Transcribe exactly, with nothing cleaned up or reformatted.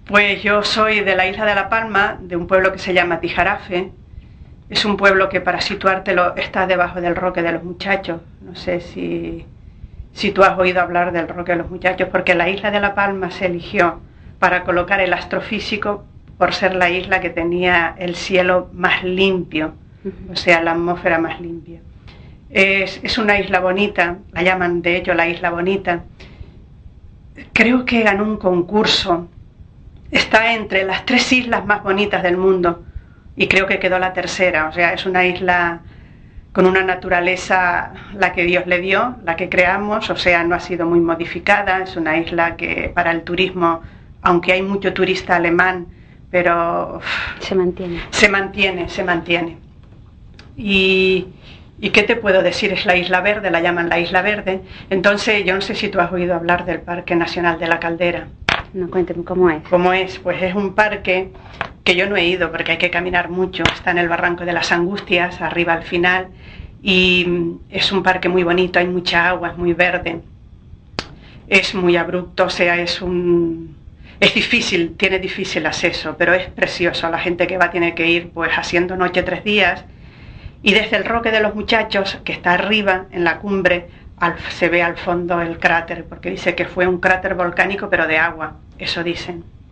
Pues yo soy de la isla de La Palma, de un pueblo que se llama Tijarafe. Es un pueblo que, para situártelo, está debajo del Roque de los Muchachos. No sé si, si tú has oído hablar del Roque de los Muchachos, porque la isla de La Palma se eligió para colocar el astrofísico por ser la isla que tenía el cielo más limpio, o sea, la atmósfera más limpia. Es, es una isla bonita, la llaman de hecho la Isla Bonita. Creo que ganó un concurso, está entre las tres islas más bonitas del mundo y creo que quedó la tercera. O sea, es una isla con una naturaleza, la que Dios le dio, la que creamos, o sea, no ha sido muy modificada. Es una isla que para el turismo, aunque hay mucho turista alemán, pero se mantiene, se mantiene, se mantiene. Y, y qué te puedo decir, es la Isla Verde, la llaman la Isla Verde. Entonces, yo no sé si tú has oído hablar del Parque Nacional de la Caldera. No, cuénteme cómo es. ¿Cómo es? Pues es un parque que yo no he ido porque hay que caminar mucho. Está en el Barranco de las Angustias, arriba al final, y es un parque muy bonito, hay mucha agua, es muy verde. Es muy abrupto, o sea, es un... es difícil, tiene difícil acceso, pero es precioso. La gente que va tiene que ir pues haciendo noche tres días, y desde el Roque de los Muchachos, que está arriba en la cumbre, al, se ve al fondo el cráter, porque dice que fue un cráter volcánico pero de agua, eso dicen.